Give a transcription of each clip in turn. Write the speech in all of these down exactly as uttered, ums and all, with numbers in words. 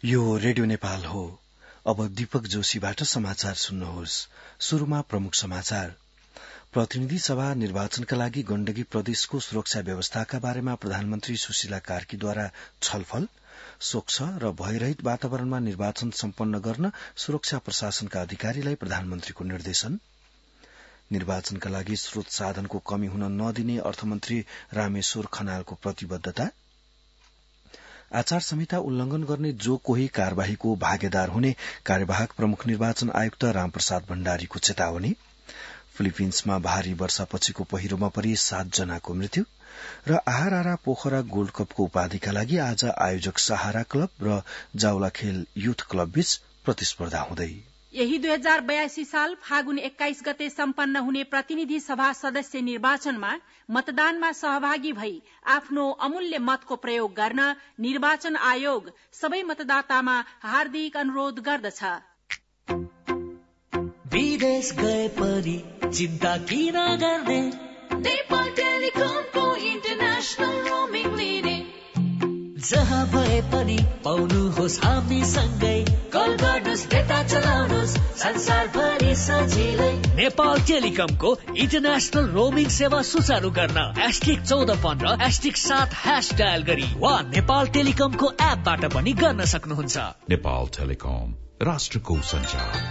यो रेडियो नेपाल हो। अब दीपक जोशीबाट समाचार सुन्नुहोस्। शुरूमा प्रमुख समाचार। प्रतिनिधि सभा निर्वाचनका लागि गण्डकी प्रदेशको सुरक्षा व्यवस्थाका बारेमा प्रधानमन्त्री सुशीला कार्कीद्वारा छलफल। स्वच्छ र भयरहित वातावरणमा निर्वाचन सम्पन्न गर्न सुरक्षा प्रशासनका अधिकारीलाई प्रधानमन्त्रीको निर्देशन। निर्वाचनका लागि स्रोत साधनको कमी हुन नदिने अर्थमन्त्री रामेश्वर खनालको प्रतिबद्धता। आचार संहिता उल्लंघन गर्ने जो कोही कार्यवाहीको भागीदार हुने कार्यवाहक प्रमुख निर्वाचन आयुक्त रामप्रसाद भण्डारीको चेतावनी। फिलिपिन्समा भारी वर्षापछिको पहिरोमा परि सात जनाको मृत्यु र आहारारा पोखरा गोल्ड कपको उपाधिका लागि आज आयोजक सहारा क्लब र जाउला खेल युथ क्लब बीच प्रतिस्पर्धा हुँदै। यही दुई हजार बयासी साल फागुन एक्काइस गते सम्पन्न हुने प्रतिनिधि सभा सदस्य निर्वाचनमा मतदानमा सहभागी भई आफ्नो अमूल्य मतको प्रयोग गर्न निर्वाचन आयोग सबै मतदातामा हार्दिक अनुरोध गर्दछ। विदेश गए पनि चिन्ता किन गर्ने, नेपाल टेलिकमको इन्टरनेशनल रोमिङ लिने। जहाँ भए पनि पाउनुहोस् हामी सँगै, कल गर्नुहोस् डेटा चलाउनुहोस् संसारभरि सजिलै। नेपाल टेलिकमको इन्टरनेशनल रोमिङ सेवा सुचारू गर्न एस्टिक चौध पन्ध्र एस्टिक सात ह्यास डायल गरी वा नेपाल टेलिकमको एपबाट पनि गर्न सक्नुहुन्छ। नेपाल टेलिकम, राष्ट्रको सञ्चार।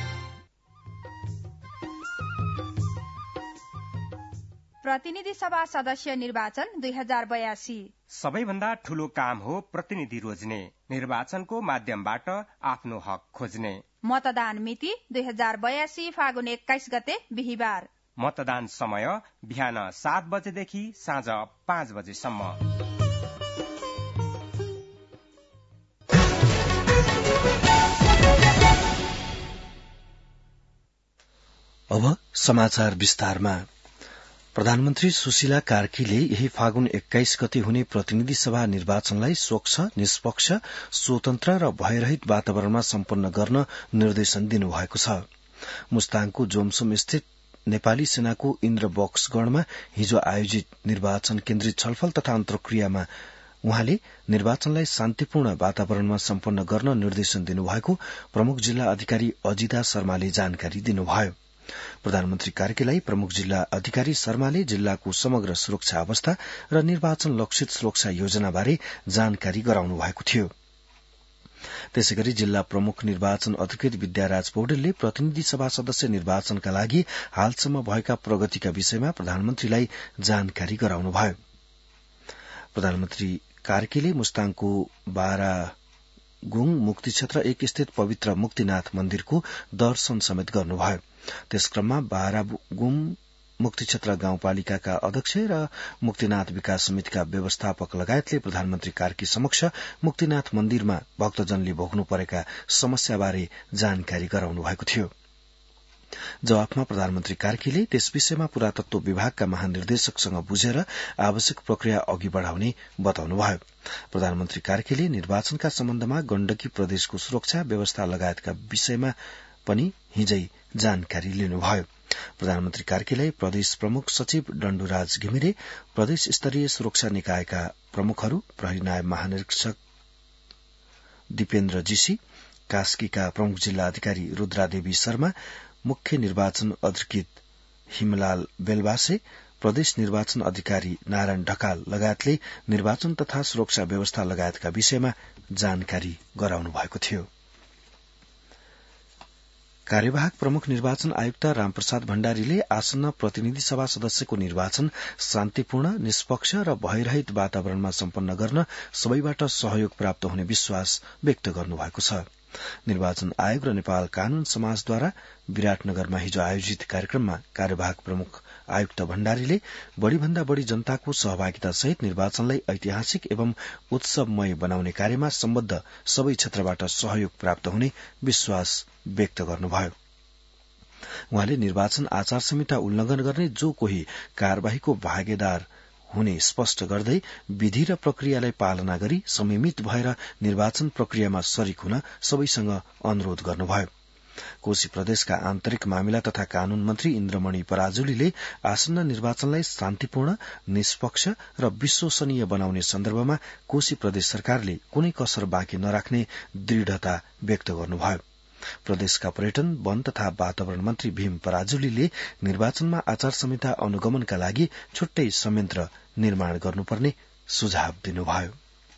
प्रतिनिधि सभा सदस्य निर्वाचन दुई हजार बयासी सबैभन्दा ठूलो काम हो प्रतिनिधि रोज्ने, निर्वाचनको माध्यमबाट आफ्नो हक खोज्ने। मतदान मिति दुई हजार बयासी फागुन एक्काइस गते बिहिबार। मतदान समय बिहान सात बजेदेखि साँझ पाँच बजेसम्म। अब समाचार विस्तारमा। प्रधानमन्त्री सुशीला कार्कीले यही फागुन एक्काइस गते हुने प्रतिनिधि सभा निर्वाचनलाई स्वच्छ, निष्पक्ष, स्वतन्त्र र भयरहित वातावरणमा सम्पन्न गर्न निर्देशन दिनुभएको छ। मुस्ताङको जोमसोम स्थित नेपाली सेनाको इन्द्र बक्सगढ़मा हिजो आयोजित निर्वाचन केन्द्रित छलफल तथा अन्तर्क्रियामा उहाँले निर्वाचनलाई शान्तिपूर्ण वातावरणमा सम्पन्न गर्न निर्देशन दिनुभएको प्रमुख जिल्ला अधिकारी अजिता शर्माले जानकारी दिनुभयो। प्रधानमन्त्री कार्कीलाई प्रमुख जिल्ला अधिकारी शर्माले जिल्लाको समग्र सुरक्षा अवस्था र निर्वाचन लक्षित सुरक्षा योजनाबारे जानकारी गराउनु भएको थियो। त्यसैगरी जिल्ला प्रमुख निर्वाचन अधिकृत विद्याराज पौडेलले प्रतिनिधि सभा सदस्य निर्वाचनका लागि हालसम्म भएका प्रगतिका विषयमा प्रधानमन्त्रीलाई जानकारी गराउनुभयो। प्रधानमन्त्री कार्कीले मुस्ताङको बारा गुङ मुक्ति क्षेत्र एक स्थित पवित्र मुक्तिनाथ मन्दिरको दर्शन समेत गर्नुभयो। त्यसक्रममा बारागुम मुक्ति क्षेत्र गाउँपालिकाका अध्यक्ष र मुक्तिनाथ विकास समितिका व्यवस्थापक लगायतले प्रधानमन्त्री कार्की समक्ष मुक्तिनाथ मन्दिरमा भक्तजनले भोग्नु परेका समस्याबारे जानकारी गराउनु भएको थियो। जवाफमा प्रधानमन्त्री कार्कीले त्यस विषयमा पुरातत्व विभागका महानिर्देशकसँग बुझेर आवश्यक प्रक्रिया अघि बढ़ाउने बताउनुभयो। प्रधानमन्त्री कार्कीले निर्वाचनका सम्बन्धमा गण्डकी प्रदेशको सुरक्षा व्यवस्था लगायतका विषयमा पनि हिजै जानकारी लिनुभयो। प्रधानमन्त्री कार्कीलाई प्रदेश प्रमुख सचिव डण्डुराज घिमिरे, प्रदेश स्तरीय सुरक्षा निकायका प्रमुखहरू, प्रहरी नायब महानिरीक्षक दिपेन्द्र जीसी, कास्कीका प्रमुख जिल्ला अधिकारी रुद्रादेवी शर्मा, मुख्य निर्वाचन अधिकृत हिमलाल बेलबासे, प्रदेश निर्वाचन अधिकारी नारायण ढकाल लगायतले निर्वाचन तथा सुरक्षा व्यवस्था लगायतका विषयमा जानकारी गराउनु भएको थियो। कार्यवाहक प्रमुख निर्वाचन आयुक्त रामप्रसाद भण्डारीले आसन्न प्रतिनिधि सभा सदस्यको निर्वाचन शान्तिपूर्ण, निष्पक्ष र भयरहित वातावरणमा सम्पन्न गर्न सबैबाट सहयोग प्राप्त हुने विश्वास व्यक्त गर्नुभएको छ। निर्वाचन आयोग र नेपाल कानून समाजद्वारा विराटनगरमा हिजो आयोजित कार्यक्रममा कार्यवाहक प्रमुख आयुक्त भण्डारीले बढ़ीभन्दा बढ़ी जनताको सहभागिता सहित निर्वाचनलाई ऐतिहासिक एवं उत्सवमय बनाउने कार्यमा सम्बद्ध सबै क्षेत्रबाट सहयोग प्राप्त हुने विश्वास व्यक्त गर्नुभयो। उहाँले निर्वाचन आचार संहिता उल्लंघन गर्ने जो कोही कार्यवाहीको भागीदार हुने स्पष्ट गर्दै विधि र प्रक्रियालाई पालना गरी संयमित भएर निर्वाचन प्रक्रियामा शरीक हुन सबैसँग अनुरोध गर्नुभयो। कोशी प्रदेशका आन्तरिक मामिला तथा कानून मन्त्री इन्द्रमणि पराजुलीले आसन्न निर्वाचनलाई शान्तिपूर्ण, निष्पक्ष र विश्वसनीय बनाउने सन्दर्भमा कोशी प्रदेश सरकारले कुनै कसर बाँकी नराख्ने दृढ़ता व्यक्त गर्नुभयो। प्रदेशका पर्यटन, वन तथा वातावरण मन्त्री भीम पराजुलीले निर्वाचनमा आचार संहिता अनुगमनका लागि छुट्टै संयन्त्र निर्माण गर्नुपर्ने सुझाव दिनुभयो।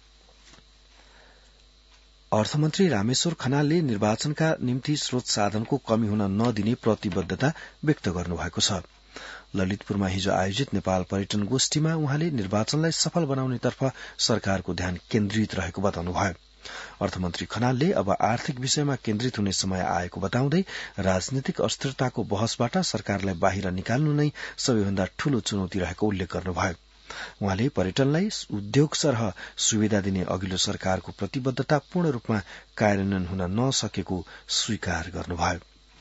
अर्थमन्त्री रामेश्वर खनालले निर्वाचनका निम्ति स्रोत साधनको कमी हुन नदिने प्रतिबद्धता व्यक्त गर्नुभएको छ। ललितपुरमा हिजो आयोजित नेपाल पर्यटन गोष्ठीमा उहाँले निर्वाचनलाई सफल बनाउनेतर्फ सरकारको ध्यान केन्द्रित रहेको बताउनुभयो। अर्थमन्त्री खनालले अब आर्थिक विषयमा केन्द्रित हुने समय आएको बताउँदै राजनीतिक अस्थिरताको बहसबाट सरकारलाई बाहिर निकाल्नु नै सबैभन्दा ठूलो चुनौती रहेको उल्लेख गर्नुभयो। उहाँले पर्यटनलाई उद्योग सरह सुविधा दिने अघिल्लो सरकारको प्रतिबद्धता पूर्ण रूपमा कार्यान्वयन हुन नसकेको स्वीकार गर्नुभयो।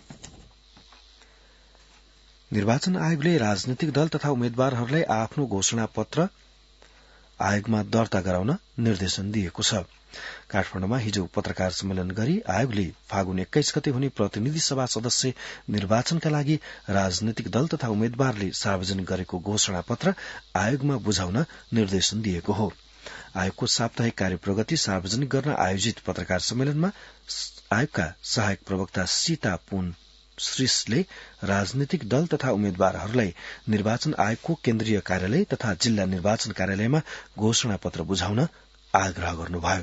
निर्वाचन आयोगले राजनीतिक दल तथा उम्मेद्वारहरूलाई आफ्नो घोषणा पत्र आयोगमा दर्ता गराउन निर्देशन दिएको छ। काठमाडौँमा हिजो पत्रकार सम्मेलन गरी आयोगले फागुन एक्काइस गते हुने प्रतिनिधि सभा सदस्य निर्वाचनका लागि राजनैतिक दल तथा उम्मेद्वारले सार्वजनिक गरेको घोषणा पत्र आयोगमा बुझाउन निर्देशन दिएको हो। आयोगको साप्ताहिक कार्य प्रगति सार्वजनिक गर्न आयोजित पत्रकार सम्मेलनमा आयोगका सहायक प्रवक्ता सीता पुन श्रीषले राजनीतिक दल तथा उम्मेद्वारहरूलाई निर्वाचन आयोगको केन्द्रीय कार्यालय तथा जिल्ला निर्वाचन कार्यालयमा घोषणा पत्र बुझाउन आग्रह गर्नुभयो।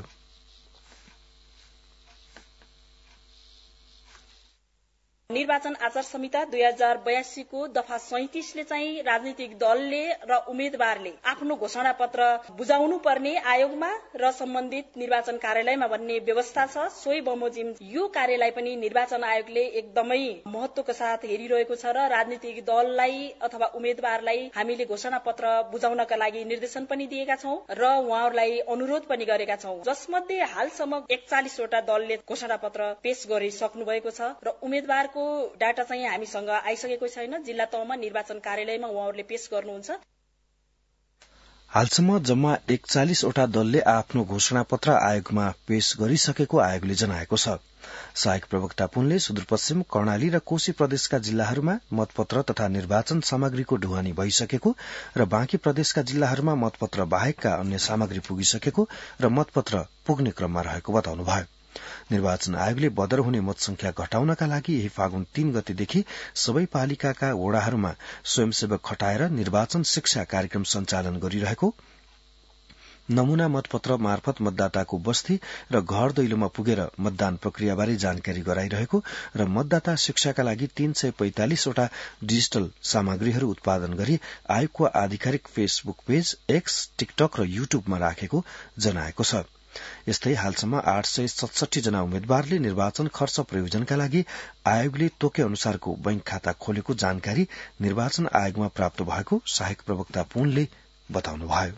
निर्वाचन आचार संहिता दुई हजार बयासी को दफा सैंतिसले चाहिँ राजनीतिक दलले र उम्मेद्वारले आफ्नो घोषणा पत्र बुझाउनु पर्ने आयोगमा र सम्बन्धित निर्वाचन कार्यालयमा भन्ने व्यवस्था छ। सोही बमोजिम यो कार्यलाई पनि निर्वाचन आयोगले एकदमै महत्वको साथ हेरिरहेको छ र राजनीतिक दललाई अथवा उम्मेद्वारलाई हामीले घोषणा पत्र बुझाउनका लागि निर्देशन पनि दिएका छौं र उहाँहरूलाई अनुरोध पनि गरेका छौं, जसमध्ये हालसम्म एकचालिस वटा दलले घोषणा पत्र पेश गरिसक्नु भएको छ र उम्मेद्वार डाटा चाहिँ हामीसँग आइसकेको छैन। जिल्ला तहमा निर्वाचन कार्यालयमा उहाँहरूले पेश गर्नुहुन्छ। हालसम्म जम्मा एकचालिस वटा दलले आफ्नो घोषणा पत्र आयोगमा पेश गरिसकेको आयोगले जनाएको छ। सहायक प्रवक्ता पुनले सुदूरपश्चिम कर्णाली र कोशी प्रदेशका जिल्लाहरूमा मतपत्र तथा निर्वाचन सामग्रीको ढुवानी भइसकेको र बाँकी प्रदेशका जिल्लाहरूमा मतपत्र बाहेकका अन्य सामग्री पुगिसकेको र मतपत्र पुग्ने क्रममा रहेको बताउनुभयो। निर्वाचन आयोगले बदर हुने मत संख्या घटाउनका लागि यही फागुन तीन गतेदेखि सबै पालिकाका वडाहरूमा स्वयंसेवक खटाएर निर्वाचन शिक्षा कार्यक्रम सञ्चालन गरिरहेको, नमूना मतपत्र मार्फत मतदाताको बस्ती र घर दैलोमा पुगेर मतदान प्रक्रियाबारे जानकारी गराइरहेको र मतदाता शिक्षाका लागि तीन सय पैंतालिसवटा डिजिटल सामग्रीहरू उत्पादन गरी आयोगको आधिकारिक फेसबुक पेज, एक्स, टिकटक र युट्युबमा राखेको जनाएको छ। यस्तै हालसम्म आठ सय सतसठी जना उम्मेद्वारले निर्वाचन खर्च प्रयोजनका लागि आयोगले तोके अनुसारको बैंक खाता खोलेको जानकारी निर्वाचन आयोगमा प्राप्त भएको सहायक प्रवक्ता पुनले बताउनुभयो।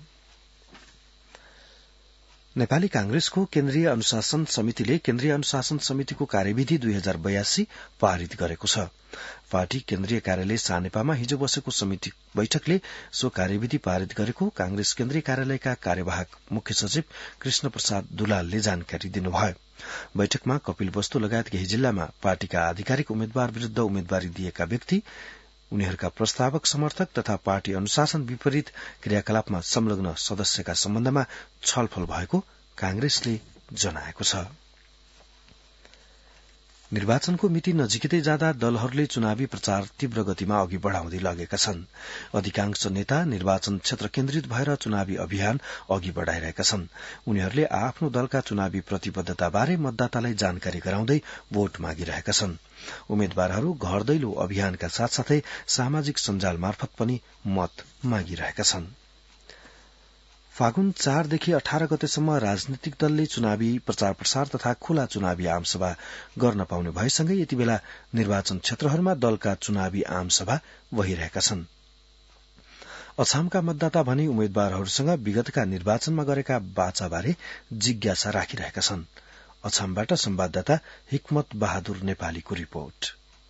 नेपाली कांग्रेसको केन्द्रीय अनुशासन समितिले केन्द्रीय अनुशासन समितिको कार्यविधि दुई हजार बयासी पारित गरेको छ। पार्टी केन्द्रीय कार्यालय सानेपामा हिजो बसेको समिति बैठकले सो कार्यविधि पारित गरेको कांग्रेस केन्द्रीय कार्यालयका कार्यवाहक मुख्य सचिव कृष्ण प्रसाद दुलालले जानकारी दिनुभयो। बैठकमा कपिल वस्तु लगायत केही जिल्लामा पार्टीका आधिकारिक उम्मेद्वार विरूद्ध उम्मेद्वारी दिएका व्यक्ति, उनीहरूका प्रस्तावक समर्थक तथा पार्टी अनुशासन विपरीत क्रियाकलापमा संलग्न सदस्यका सम्बन्धमा छलफल भएको कांग्रेसले जनाएको छ। निर्वाचनको मिति नजिकै जाँदा दलहरूले चुनावी प्रचार तीव्र गतिमा अघि बढ़ाउँदै लगेका छन्। अधिकांश नेता निर्वाचन क्षेत्र केन्द्रित भएर चुनावी अभियान अघि बढ़ाइरहेका छन्। उनीहरूले आफ्नो दलका चुनावी प्रतिबद्धताबारे मतदातालाई जानकारी गराउँदै भोट मागिरहेका छन्। उम्मेद्वारहरू घर दैलो अभियानका साथसाथै सामाजिक सञ्जाल मार्फत पनि मत मागिरहेका छन्। फागुन चारदेखि अठार गतेसम्म राजनीतिक दलले चुनावी प्रचार प्रसार तथा खुला चुनावी आमसभा गर्न पाउने भएसँगै यति बेला निर्वाचन क्षेत्रहरूमा दलका चुनावी आमसभा भइरहेका छन्। अछामका मतदाता भने उम्मेद्वारहरूसँग विगतका निर्वाचनमा गरेका वाचाबारे जिज्ञासा राखिरहेका छन्। अछामबाट संवाददाता हिक्मत बहादुर नेपालीको रिपोर्ट।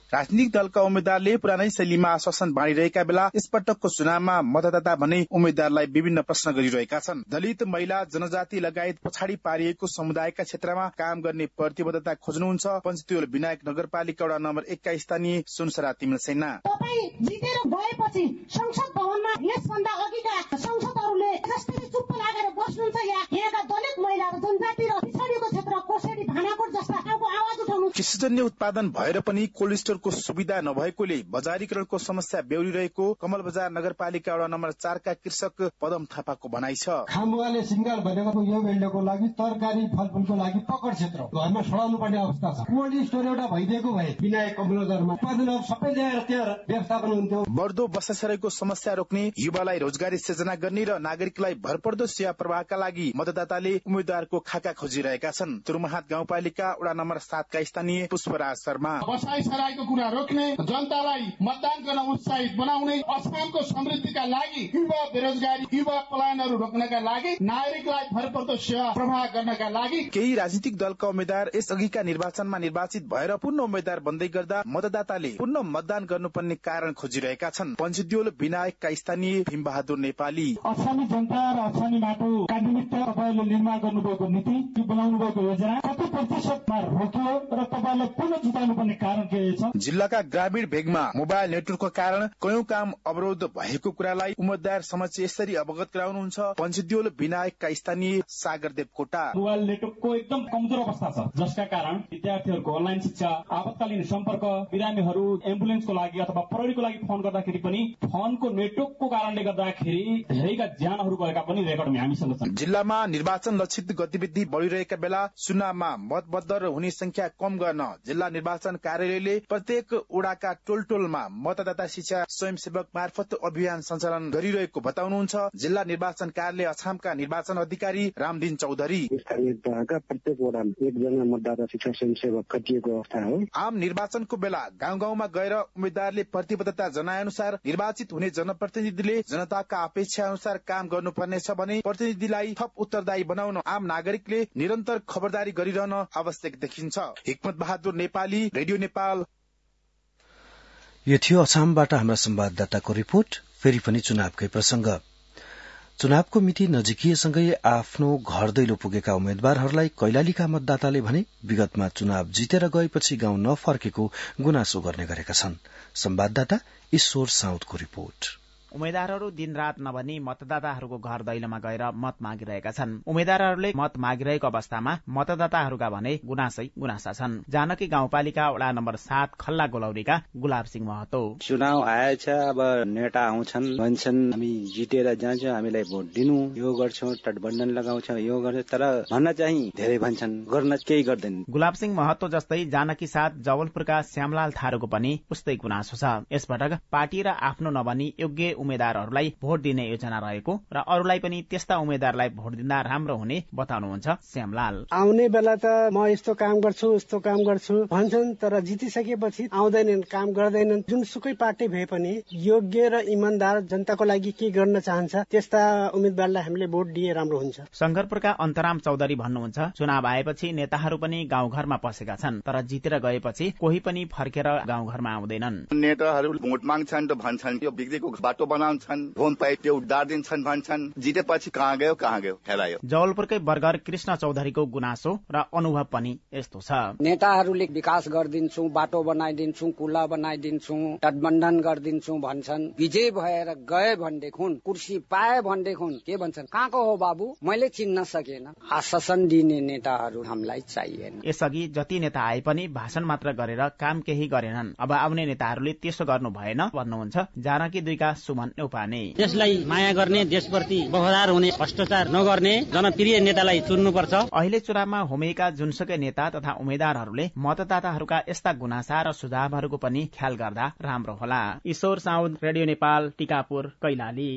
राजनीतिक दलका उम्मेद्वारले पुरानै शैलीमा आश्वासन बाँडिरहेका बेला यसपटकको चुनावमा मतदाता भने उम्मेद्वारलाई विभिन्न प्रश्न गरिरहेका छन्। दलित, महिला, जनजाति लगायत पछाडि पारिएको समुदायका क्षेत्रमा काम गर्ने प्रतिबद्धता खोज्नुहुन्छ पञ्चदेउल विनायक नगरपालिका वडा नम्बर एक्काइस स्थानीय सुनसरा तिमल सेना। तपाईँ जितेर गएपछि संसद भवनमा यसभन्दा अघिका संसदहरूले जसरी चुप्प लागेर बस्नुहुन्छ या यहाँका दलित महिला र जनजाति र पिछडिएको क्षेत्र कोसेडी भानाकोट जस्ता ठाउँको आवाज उठाउनु। कृषिजन्य उत्पादन भएर पनि कोल्ड स्टोरको सुविधा नभएकोले बजारीकरणको समस्या बेहोरिरहेको कमल बजार नगरपालिका वडा नम्बर चारका कृषक पदम थापाको भनाइ छ। खामुवाले सिंगाल भनेको यो बेल्टको लागि तरकारी फलफुलको लागि पकड क्षेत्र घरमा छोडाउनु पर्ने अवस्था छ। कोल्ड स्टोर एउटा भइदिएको भए विनायक कमलबजारमा उत्पादन सबै ल्याएर त्यहाँ व्यवस्थापन हुन्थ्यो। बढ्दो बसासराईको समस्या रोक्ने, युवालाई रोजगारी सृजना गर्ने र नागरिकलाई भरपर्दो सेवा प्रवाहका लागि मतदाताले उम्मेद्वारको खाका खोजिरहेका छन्। तुरुमहाट गाउँपालिका वडा नम्बर सातका स्थानीय पुष्पराज शर्मा। बसाइसराईको कुरा रोक्ने, जनतालाई मतदान गर्न उत्साहित बनाउने, असमको समृद्धिका लागि युवा बेरोजगारी, युवा पलायनहरू रोक्नका लागि, नागरिकलाई भरपर्दो सेवा प्रवाह गर्नका लागि केही राजनीतिक दलका उम्मेद्वार यसअघिका निर्वाचनमा निर्वाचित भएर पुनः उम्मेद्वार बन्दै गर्दा मतदाताले पुनः मतदान गर्नुपर्ने कारण खोजिरहेका छन्। पञ्चदेउल विनायकका स्थानीय भीमबहादुर नेपाली। असमी जनता र असमी माटोका निमित्त तपाईँले निर्माण गर्नुभएको नीति, बनाउनु भएको योजना कति प्रतिशतमा रोकियो र तपाईँले पुनः जिताउनु पर्ने कारण के छ? जिल्लाका ग्रामीण भेगमा मोबाइल नेटवर्कको कारण कयौं काम अवरोध भएको कुरालाई उम्मेद्वार समक्ष यसरी अवगत गराउनुहुन्छ पञ्चदेउल विनायकका स्थानीय सागरदेव कोटा। मोबाइल नेटवर्कको एकदम कमजोर अवस्था छ, जसका कारण विद्यार्थीहरूको अनलाइन शिक्षा, आपतकालीन सम्पर्क, बिरामीहरू एम्बुलेन्सको लागि अथवा प्रहरीको लागि फोन गर्दाखेरि पनि फोनको नेटवर्कको कारणले गर्दाखेरि धेरैका ज्यानहरू गएका पनि रेकर्डमा हामीसँग छन्। जिल्लामा निर्वाचन लक्षित गतिविधि बढ़िरहेका बेला चुनावमा मतबद्ध हुने संख्या कम गर्न जिल्ला निर्वाचन कार्यालयले प्रत्येक वडाका टोल टोलमा मतदाता शिक्षा स्वयंसेवक मार्फत अभियान सञ्चालन गरिरहेको बताउनुहुन्छ जिल्ला निर्वाचन कार्यालय अछामका निर्वाचन अधिकारी रामदिन चौधरी। प्रत्येक वडामा एकजना मतदाता शिक्षा स्वयंसेवक खटिएको अवस्था हो। आम निर्वाचनको बेला गाउँ गाउँमा गएर उम्मेद्वारले प्रतिबद्धता जनाए अनुसार निर्वाचित हुने जनप्रतिनिधिले जनताका अपेक्षा अनुसार काम गर्नुपर्नेछ भने प्रतिनिधिलाई थप उत्तरदायी बनाउन आम नागरिकले निरन्तर खबरदारी गरिरहन आवश्यक देखिन्छ। हिक्मत बहादुर नेपाली, रेडियो नेपाल। यो थियो असमबाट हाम्रा संवाददाताको रिपोर्ट। फेरि पनि चुनावकै प्रसंग। चुनावको मिति नजिकिएसँगै आफ्नो घर दैलो पुगेका उम्मेद्वारहरूलाई कैलालीका मतदाताले भने विगतमा चुनाव जितेर गएपछि गाउँ नफर्केको गुनासो गर्ने गरेका छन्। संवाददाता ईश्वर साउदको रिपोर्ट। उम्मेद्वारहरू दिनरात नभनी मतदाताहरूको घर दैलोमा गएर मत मागिरहेका छन्। उम्मेद्वारहरूले मत मागिरहेको अवस्थामा मतदाताहरूका भने गुनासै गुनासा छन्। जानकी गाउँपालिका वडा नम्बर सात खल्ला गोलौरीका गुलाब सिंह महतो। चुनाव आएछ, अब नेता आउँछन्, भन्छन् हामी जितेर जान्छौँ, हामीलाई भोट दिनु, यो गर्छौँ, तटबन्धन लगाउँछौँ, यो गर्छ, तर भन्न चाहिँ धेरै भन्छन्, गर्न केही गर्दैन। गुलाब सिंह महतो जस्तै जानकी साथ जवलपुरका श्यामलाल थारूको पनि उस्तै गुनासो छ। यसपटक पार्टी र आफ्नो नभनी योग्य उम्मेद्वारहरूलाई भोट दिने योजना रहेको र अरूलाई पनि त्यस्ता उम्मेद्वारलाई भोट दिँदा राम्रो हुने बताउनुहुन्छ श्यामलाल। आउने बेला त म यस्तो काम गर्छु यस्तो काम गर्छु भन्छन्, तर जितिसकेपछि आउँदैनन्, काम गर्दैनन्। जुनसुकै पार्टी भए पनि योग्य र इमानदार जनताको लागि के गर्न चाहन्छ त्यस्ता उम्मेद्वारलाई हामीले भोट दिए राम्रो हुन्छ। शंकरपुरका अन्तराम चौधरी भन्नुहुन्छ, चुनाव आएपछि नेताहरू पनि गाउँघरमा पसेका छन्, तर जितेर गएपछि कोही पनि फर्केर गाउँघरमा आउँदैनन्। नेताहरू भोट माग्छन् त भन्छन् यो बिग्रेको बाटो बनाउँछन्, भोम पाइ त्यो उद्धार दिन्छन् भन्छन्, जितेपछि कहाँ गयो कहाँ गयो हेरायो। जवलपुरकै बर्गर कृष्ण चौधरीको गुनासो र अनुभव पनि यस्तो छ। नेताहरूले विकास गरिदिन्छु, बाटो बनाइदिन्छु, कुला बनाइदिन्छु, तटबन्धन गरिदिन्छु भन्छन्, विजय भएर गए भनेदेखि कुर्सी पाए भनेदेखि के भन्छन्, कहाँको हो बाबु मैले चिन्न सकेन। आश्वासन दिने नेताहरू हामीलाई चाहिएन। यसअघि जति नेता आए पनि भाषण मात्र गरेर काम केही गरेनन्। अब आउने नेताहरूले त्यसो गर्नु भएन भन्नुहुन्छ जानकी दुईका सुमन नेपाने। देशलाई माया गर्ने, देशप्रति वफादार हुने, भ्रष्टाचार नगर्ने जनप्रिय नेतालाई चुन्नुपर्छ। अहिले चुनावमा होमेका जुनसुकै नेता तथा उम्मेद्वारहरूले मतदाताहरूका यस्ता गुनासा र सुझावहरूको पनि ख्याल गर्दा राम्रो होला। ईश्वर साउद, रेडियो नेपाल, टिकापुर, कैलाली।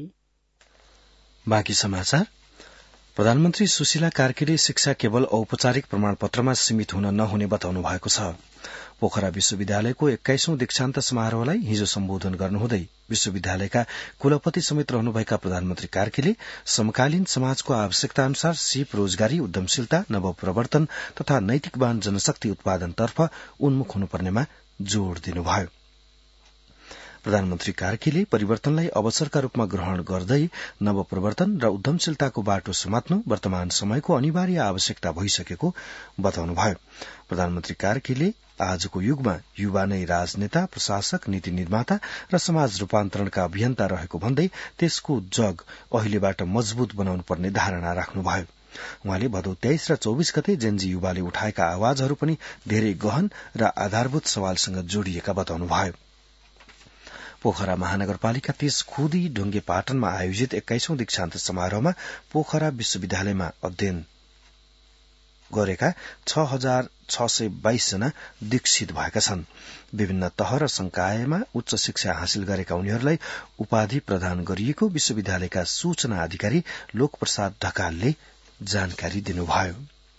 बाँकी समाचार। प्रधानमन्त्री सुशीला कार्कीले शिक्षा केवल औपचारिक प्रमाणपत्रमा सीमित हुन नहुने बताउनु भएको छ। पोखरा विश्वविद्यालयको एक्काइसौं दीक्षान्त समारोहलाई हिजो सम्बोधन गर्नुहुँदै विश्वविद्यालयका कुलपति समेत रहनुभएका प्रधानमन्त्री कार्कीले समकालीन समाजको आवश्यकता अनुसार सिप, रोजगारी, उद्यमशीलता, नवप्रवर्तन तथा नैतिकवान जनशक्ति उत्पादनतर्फ उन्मुख हुनुपर्नेमा जोड़ दिनुभयो। प्रधानमन्त्री कार्कीले परिवर्तनलाई अवसरका रूपमा ग्रहण गर्दै नवप्रवर्तन र उद्यमशीलताको बाटो समात्नु वर्तमान समयको अनिवार्य आवश्यकता भइसकेको बताउनुभयो। प्रधानमन्त्री कार्कीले आजको युगमा युवा नै राजनेता, प्रशासक, नीति निर्माता र समाज रूपान्तरणका अभियन्ता रहेको भन्दै त्यसको जग अहिलेबाट मजबूत बनाउनु पर्ने धारणा राख्नुभयो। उहाँले भदौ तेइस र चौबिस गते जेनजी युवाले उठाएका आवाजहरू पनि धेरै गहन र आधारभूत सवालसँग जोडिएका बताउनुभयो। पोखरा महानगरपालिका तीस खुदी ढुङ्गे पाटनमा आयोजित एक्काइसौं दीक्षान्त समारोहमा पोखरा विश्वविद्यालयमा अध्ययन गरेका छ हजार छ सय बाइस जना दीक्षित भएका छन्। विभिन्न तह र संकायमा उच्च शिक्षा हासिल गरेका उनीहरूलाई उपाधि प्रदान गरिएको विश्वविद्यालयका सूचना अधिकारी लोकप्रसाद ढकालले जानकारी दिनुभयो।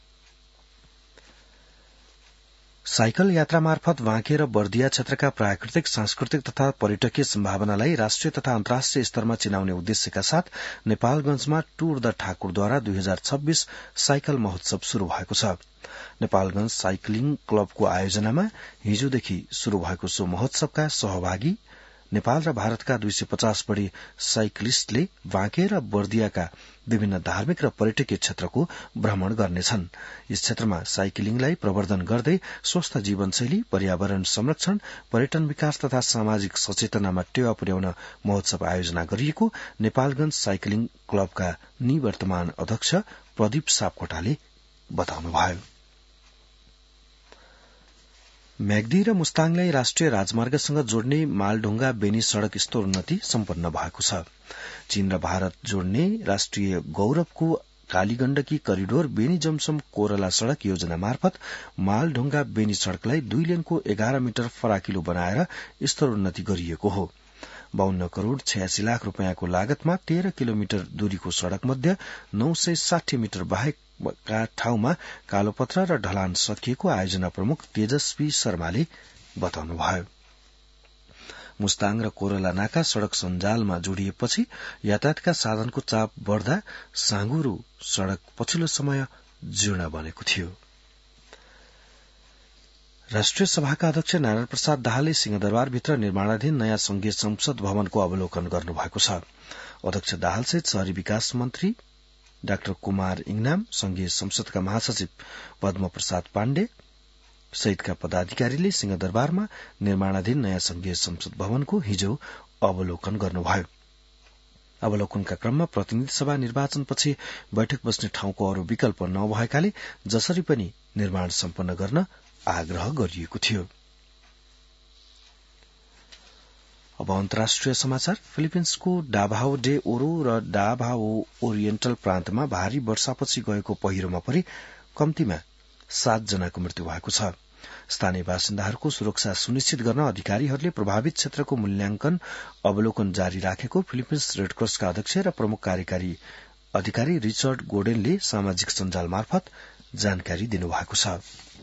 साइकल यात्रा मार्फत बाँके र बर्दिया क्षेत्रका प्राकृतिक, सांस्कृतिक तथा पर्यटकीय सम्भावनालाई राष्ट्रिय तथा अन्तर्राष्ट्रिय स्तरमा चिनाउने उद्देश्यका साथ नेपालगंजमा टूर द ठाकुरद्वारा दुई हजार छब्बीस साइकल महोत्सव शुरू भएको छ। नेपालगंज साइक्लिङ क्लबको आयोजनामा हिजोदेखि शुरू भएको सो महोत्सवका सहभागी नेपाल र भारतका दुई सय पचास बढ़ी साइक्लिस्टले बाँके र बर्दियाका विभिन्न धार्मिक र पर्यटकीय क्षेत्रको भ्रमण गर्नेछन्। यस क्षेत्रमा साइक्लिङलाई प्रवर्धन गर्दै स्वस्थ जीवनशैली, पर्यावरण संरक्षण, पर्यटन विकास तथा सामाजिक सचेतनामा टेवा पुर्याउन महोत्सव आयोजना गरिएको नेपालगंज साइक्लिङ क्लबका निवर्तमान अध्यक्ष प्रदीप सापकोटाले बताउनुभयो। म्याग्दी र मुस्ताङलाई राष्ट्रिय राजमार्गसँग जोड्ने मालढुङ्गा बेनी सड़क स्तरोन्नति सम्पन्न भएको छ। चीन र भारत जोड्ने राष्ट्रिय गौरवको कालीगण्डकी करिडोर बेनी जमसम कोरला सड़क योजना मार्फत मालढुङ्गा बेनी सड़कलाई दुई लेनको एघार मिटर फराकिलो बनाएर स्तरोन्नति गरिएको हो। बाहन्न करोड़ छयासी लाख रूपियाँको लागतमा तेह्र किलोमिटर दूरीको सड़क मध्ये नौ सय साठी मिटर बाहेकका ठाउँमा कालोपत्र र ढलान सकिएको आयोजना प्रमुख तेजस्वी शर्माले बताउनुभयो। मुस्ताङ र कोरला नाका सड़क सञ्जालमा जोडिएपछि यातायातका साधनको चाप बढ़दा साँगुरो सड़क पछिल्लो समय जीर्ण बनेको थियो। राष्ट्रिय सभाका अध्यक्ष नारायण प्रसाद दाहालले सिंहदरबारभित्र निर्माणाधीन नयाँ संघीय संसद भवनको अवलोकन गर्नुभएको छ। अध्यक्ष दाहालसहित शहरी विकास मन्त्री डाक्टर कुमार इङनाम, संघीय संसदका महासचिव पद्म प्रसाद पाण्डे सहितका पदाधिकारीले सिंहदरबारमा निर्माणाधीन नयाँ संघीय संसद भवनको हिजो अवलोकन गर्नुभयो। अवलोकनका क्रममा प्रतिनिधि सभा निर्वाचनपछि बैठक बस्ने ठाउँको अरू विकल्प नभएकाले जसरी पनि निर्माण सम्पन्न गर्न आग्रह गरिएको थियो। अब अन्तर्राष्ट्रिय समाचार। फिलिपिन्सको डाभाओ डे ओरो र डाभाओ ओरिएन्टल प्रान्तमा भारी वर्षापछि गएको पहिरोमा परि कम्तीमा सात जनाको मृत्यु भएको छ। स्थानीय बासिन्दाहरूको सुरक्षा सुनिश्चित गर्न अधिकारीहरूले प्रभावित क्षेत्रको मूल्याङ्कन अवलोकन जारी राखेको फिलिपिन्स रेडक्रसका अध्यक्ष र प्रमुख कार्यकारी अधिकारी रिचर्ड गोडेनले सामाजिक सञ्जाल मार्फत जानकारी दिनुभएको छ।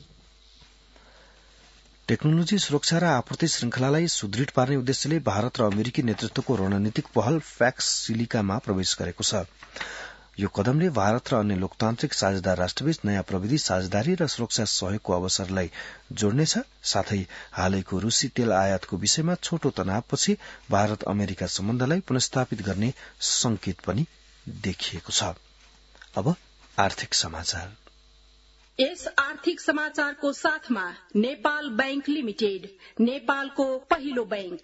टेक्नोलोजी सुरक्षा र आपूर्ति श्रृंखलालाई सुदृढ़ पार्ने उद्देश्यले भारत र अमेरिकी नेतृत्वको रणनीतिक पहल फ्याक्स सिलिकामा प्रवेश गरेको छ। यो कदमले भारत र अन्य लोकतान्त्रिक साझेदार राष्ट्रबीच नयाँ प्रविधि साझेदारी र सुरक्षा सहयोगको अवसरलाई जोड्नेछ। साथै हालैको रूसी तेल आयातको विषयमा छोटो तनावपछि भारत अमेरिका सम्बन्धलाई पुनस्थापित गर्ने संकेत पनि देखिएको छ। अब आर्थिक समाचार। यस आर्थिक समाचारको साथमा नेपाल बैंक लिमिटेड, नेपालको पहिलो बैंक।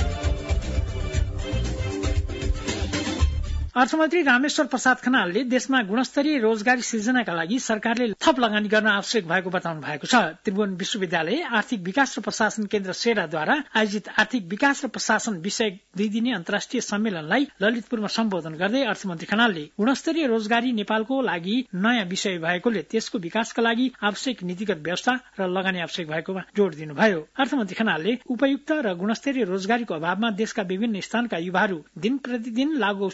अर्थमन्त्री रामेश्वर प्रसाद खनालले देशमा गुणस्तरीय रोजगारी सृजनाका लागि सरकारले थप लगानी गर्न आवश्यक भएको बताउनु भएको छ। त्रिभुवन विश्वविद्यालय आर्थिक विकास र प्रशासन केन्द्र सेराद्वारा आयोजित आर्थिक विकास र प्रशासन विषयक दुई दिने अन्तर्राष्ट्रिय सम्मेलनलाई ललितपुरमा सम्बोधन गर्दै अर्थमन्त्री खनालले गुणस्तरीय रोजगारी नेपालको लागि नयाँ विषय भएकोले त्यसको विकासका लागि आवश्यक नीतिगत व्यवस्था र लगानी आवश्यक भएकोमा जोड़ दिनुभयो। अर्थमन्त्री खनालले उपयुक्त र गुणस्तरीय रोजगारीको अभावमा देशका विभिन्न स्थानका युवाहरू दिन प्रतिदिन लागू औषधको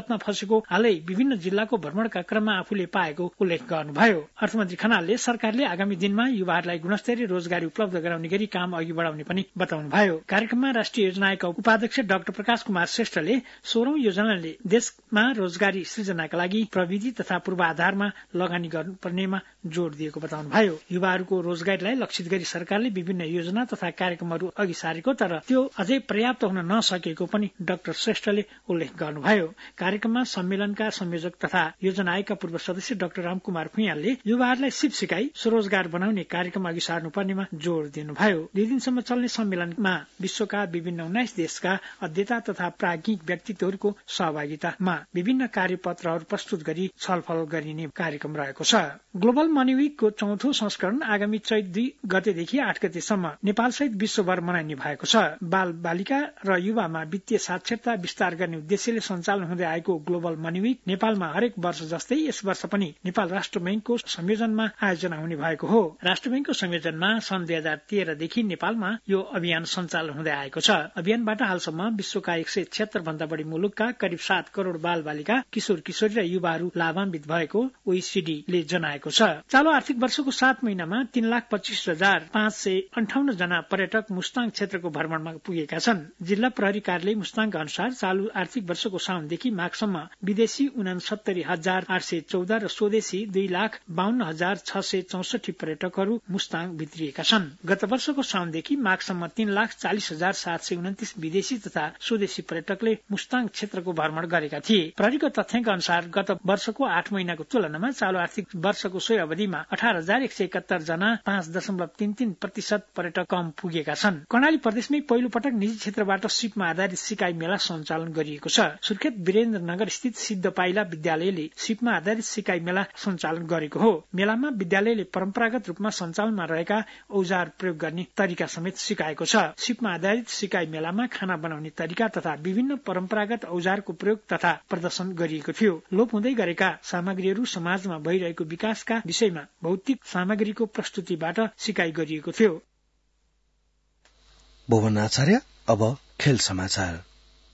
मुसीबतमा फँसेको हालै विभिन्न जिल्लाको भ्रमणका क्रममा आफूले पाएको उल्लेख गर्नुभयो। अर्थमन्त्री खनालले सरकारले आगामी दिनमा युवाहरूलाई गुणस्तरीय रोजगारी उपलब्ध गराउने गरी काम अघि बढाउने पनि बताउनुभयो। कार्यक्रममा राष्ट्रिय योजना आयोगका उपाध्यक्ष डाक्टर प्रकाश कुमार श्रेष्ठले सोह्रौं योजनाले देशमा रोजगारी सृजनाका लागि प्रविधि तथा पूर्वाधारमा लगानी गर्नुपर्नेमा जोड़ दिएको बताउनुभयो। युवाहरूको रोजगारीलाई लक्षित गरी सरकारले विभिन्न योजना तथा कार्यक्रमहरू अघि सारेको तर त्यो अझै पर्याप्त हुन नसकेको पनि डाक्टर श्रेष्ठले उल्लेख गर्नुभयो। कार्यक्रममा सम्मेलनका संयोजक तथा योजना आयोगका पूर्व सदस्य डाक्टर रामकुमार भुइयालले युवाहरूलाई सिप सिकाई स्वरोजगार बनाउने कार्यक्रम अघि सार्नुपर्नेमा जोड़ दिनुभयो। दुई दिनसम्म चल्ने सम्मेलनमा विश्वका विभिन्न उन्नाइस देशका अध्येता तथा प्राज्ञिक व्यक्तित्वहरूको सहभागितामा विभिन्न कार्यपत्रहरू प्रस्तुत गरी छलफल गरिने कार्यक्रम रहेको छ। ग्लोबल मनी विकको चौथो संस्करण आगामी चैत दुई गतेदेखि आठ गतेसम्म नेपाल सहित विश्वभर मनाइने भएको छ। बाल बालिका र युवामा वित्तीय साक्षरता विस्तार गर्ने उद्देश्यले सञ्चालन हुँदै आएको ग्लोबल मनी विक नेपालमा हरेक वर्ष जस्तै यस वर्ष पनि नेपाल राष्ट्र बैंकको संयोजनमा आयोजना हुने भएको हो। राष्ट्र बैंकको संयोजनमा सन् दुई हजार तेह्रदेखि नेपालमा यो अभियान सञ्चालन हुँदै आएको छ। अभियानबाट हालसम्म विश्वका एक सय छिहत्तर भन्दा बढी मुलुकका करिब सात करोड़ बाल बालिका किशोर किशोरी र युवाहरू लाभान्वित भएको ओइसिडीले जनाएको छ। चालू आर्थिक वर्षको सात महिनामा तीन लाख पच्चीस हजार पाँच सय अन्ठाउन्न जना पर्यटक मुस्ताङ क्षेत्रको भ्रमणमा पुगेका छन्। जिल्ला प्रहरी कार्यालय मुस्ताङका अनुसार चालू आर्थिक वर्षको साउनदेखि माघसम्म विदेशी उनासत्तरी हजार आठ सय चौध र स्वदेशी दुई लाख बाहन्न हजार छ सय चौसठी पर्यटकहरू मुस्ताङ भित्रिएका छन्। गत वर्षको साउनदेखि माघसम्म तीन लाख चालिस हजार सात सय उन्तिस विदेशी तथा स्वदेशी पर्यटकले मुस्ताङ क्षेत्रको भ्रमण गरेका थिए। प्रहरीको तथ्याङ्क अनुसार गत वर्षको आठ महिनाको तुलनामा चालू आर्थिक वर्षको सोही अवधिमा अठार हजार एक सय एकहत्तर जना पाँच दशमलव तीन तीन प्रतिशत पर्यटक कम पुगेका छन्। कर्णाली प्रदेशमै पहिलो पटक निजी क्षेत्रबाट सिपमा आधारित सिकाई मेला सञ्चालन गरिएको छ। सुर्खेत वीरेन्द्रनगर स्थित सिद्ध पाइला विद्यालयले सिपमा आधारित सिकाई मेला सञ्चालन गरेको हो। मेलामा विद्यालयले परम्परागत रूपमा सञ्चालनमा रहेका औजार प्रयोग गर्ने तरिका समेत सिकाएको छ। सिपमा आधारित सिकाई मेलामा खाना बनाउने तरिका तथा विभिन्न परम्परागत औजारको प्रयोग तथा प्रदर्शन गरिएको थियो। लोप हुँदै गरेका सामग्रीहरू समाजमा भइरहेको विकासका विषयमा भौतिक सामग्रीको प्रस्तुतिबाट सिकाइ गरिएको थियो। भुवन आचार्य। अब खेल समाचार।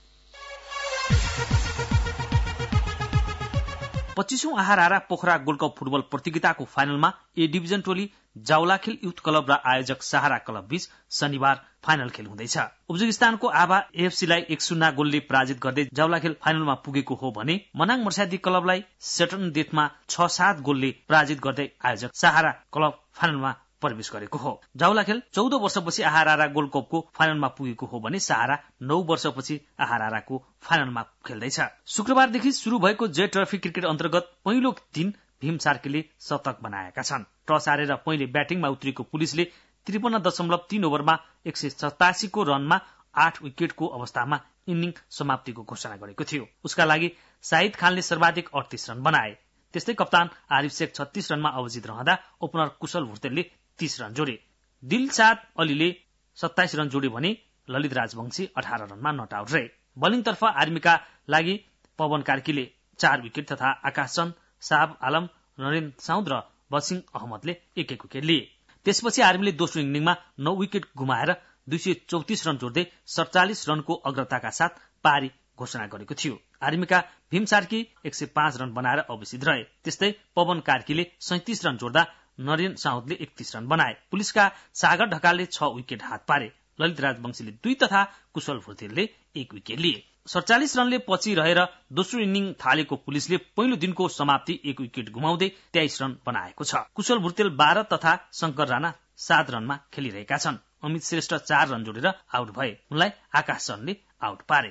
पच्चीसौं आहारारा पोखरा गोल्ड कप फुटबल प्रतियोगिताको फाइनलमा ए डिभिजन टोली जाउलाखेल युथ क्लब र आयोजक सहारा क्लब बीच शनिबार फाइनल खेल हुँदैछ। उज्बेकिस्तानको आभा एएफसीलाई एक शून्य गोलले पराजित गर्दै जाउलाखेल फाइनलमा पुगेको हो भने मनाङ मर्स्यादी क्लबलाई सेटन डेथमा छ सात गोलले पराजित गर्दै आयोजक सहारा क्लब फाइनलमा प्रवेश गरेको हो। जाउलाखेल चौध वर्षपछि आहारारा गोल्ड कपको फाइनलमा पुगेको हो भने सहारा नौ वर्षपछि आहाराराको फाइनलमा खेल्दैछ। शुक्रबारदेखि शुरू भएको जे ट्रफी क्रिकेट अन्तर्गत पहिलो दिन भीम सार्कीले शतक बनाएका छन्। टस हारेर पहिले ब्याटिङमा उत्रेको पुलिसले त्रिपन्न दशमलव तीन ओभरमा एक सय सतासीको रनमा आठ विकेटको अवस्थामा इनिङ समाप्तिको घोषणा गरेको थियो। उसका लागि शाहिद खानले सर्वाधिक अडतीस रन बनाए। त्यस्तै कप्तान आरिफ शेख छत्तीस रनमा अवजित रहँदा ओपनर कुशल भुर्तेलले तीस रन जोडे। दिलशाद अलीले सत्ताइस रन जोडे भने ललित राजवंशी अठार रनमा नट आउट रहे। बलिङतर्फ आर्मीका लागि पवन कार्कीले चार विकेट तथा आकाश चन्द, साहब आलम, नरेन्द्र साउद र बसिङ अहमदले एक एक विकेट लिए। त्यसपछि आर्मीले दोस्रो इनिङमा नौ विकेट गुमाएर दुई सय चौतिस रन जोड्दै सडचालिस रनको अग्रताका साथ पारी घोषणा गरेको थियो। आर्मीका भीम सार्की एक सय पाँच रन बनाएर अविसित रहे। त्यस्तै पवन कार्कीले सैतिस रन जोड्दा नरेन्द्र साउदले एकतीस रन बनाए। पुलिसका सागर ढकालले छ विकेट हात पारे। ललित राजवंशीले दुई तथा कुशल भुर्तेलले एक विकेट लिए। सडचालिस रनले पछि रहेर दोस्रो इनिङ थालेको पुलिसले पहिलो दिनको समाप्ति एक विकेट गुमाउँदै तेइस रन बनाएको छ। कुशल भुर्तेल बाह्र तथा शंकर राणा सात रनमा खेलिरहेका छन्। अमित श्रेष्ठ चार रन जोडेर आउट भए। उनलाई आकाश चन्दले आउट पारे।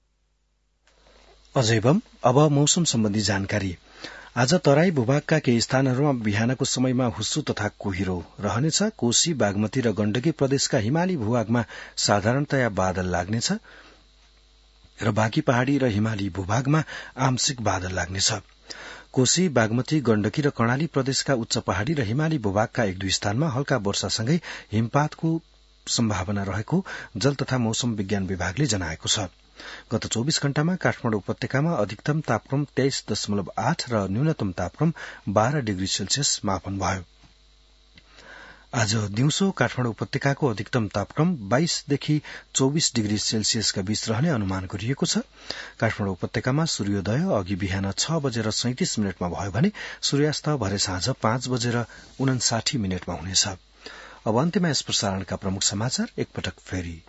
अजयबम अब मौसम सम्बन्धी जानकारी। आज तराई भूभागका केही स्थानहरूमा बिहानको समयमा हुस्सु तथा कुहिरो रहनेछ। कोशी, बागमती र गण्डकी प्रदेशका हिमाली भूभागमा साधारणतया बादल लाग्नेछ र बाँकी पहाड़ी र हिमाली भूभागमा आंशिक बादल लाग्नेछ। कोशी, बागमती, गण्डकी र कर्णाली प्रदेशका उच्च पहाड़ी र हिमाली भूभागका एक दुई स्थानमा हल्का वर्षासँगै हिमपातको सम्भावना रहेको जल तथा मौसम विज्ञान विभागले जनाएको छ। गत चौबीस घण्टामा काठमाडौँ उपत्यकामा अधिकतम तापक्रम तेइस दशमलव आठ र न्यूनतम तापक्रम बाह्र डिग्री सेल्सियस मापन भयो। आज दिउँसो काठमाडौँ उपत्यकाको अधिकतम तापक्रम बाइसदेखि चौबिस डिग्री सेल्सियसका बीच रहने अनुमान गरिएको छ। काठमाडौँ उपत्यकामा सूर्योदय अघि बिहान छ बजेर सैंतिस मिनटमा भयो भने सूर्यास्त भरे साँझ पाँच बजेर उनासाठी मिनटमा हुनेछ। अब अन्त्यमा यस प्रसारणका प्रमुख समाचार एकपटक फेरि।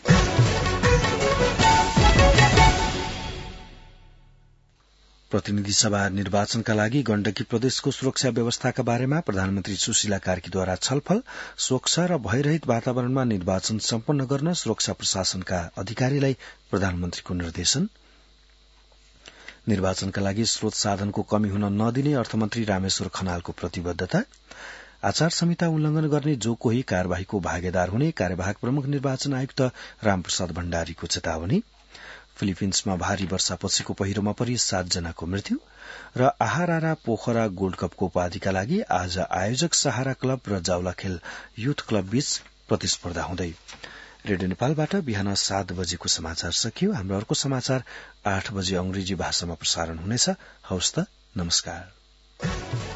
प्रतिनिधि सभा निर्वाचनका लागि गण्डकी प्रदेशको सुरक्षा व्यवस्थाका बारेमा प्रधानमन्त्री सुशीला कार्कीद्वारा छलफल। स्वच्छ र भयरहित वातावरणमा निर्वाचन सम्पन्न गर्न सुरक्षा प्रशासनका अधिकारीलाई प्रधानमन्त्रीको निर्देशन। निर्वाचनका लागि स्रोत साधनको कमी हुन नदिने अर्थमन्त्री रामेश्वर खनालको प्रतिबद्धता। आचार संहिता उल्लंघन गर्ने जो कोही कार्यवाहीको भागीदार हुने कार्यवाहक प्रमुख निर्वाचन आयुक्त रामप्रसाद भण्डारीको चेतावनी। फिलिपिन्समा भारी वर्षापछिको पहिरोमा परि सातजनाको मृत्यु र आहारारा पोखरा गोल्ड कपको उपाधिका लागि आज आयोजक सहारा क्लब र जावलाखेल युथ क्लब बीच प्रतिस्पर्धा हुँदै। रेडियो नेपालबाट बिहान सात बजेको समाचार सकियो। हाम्रो अर्को समाचार आठ बजे अंग्रेजी भाषामा प्रसारण हुनेछ। हवस् त, नमस्कार।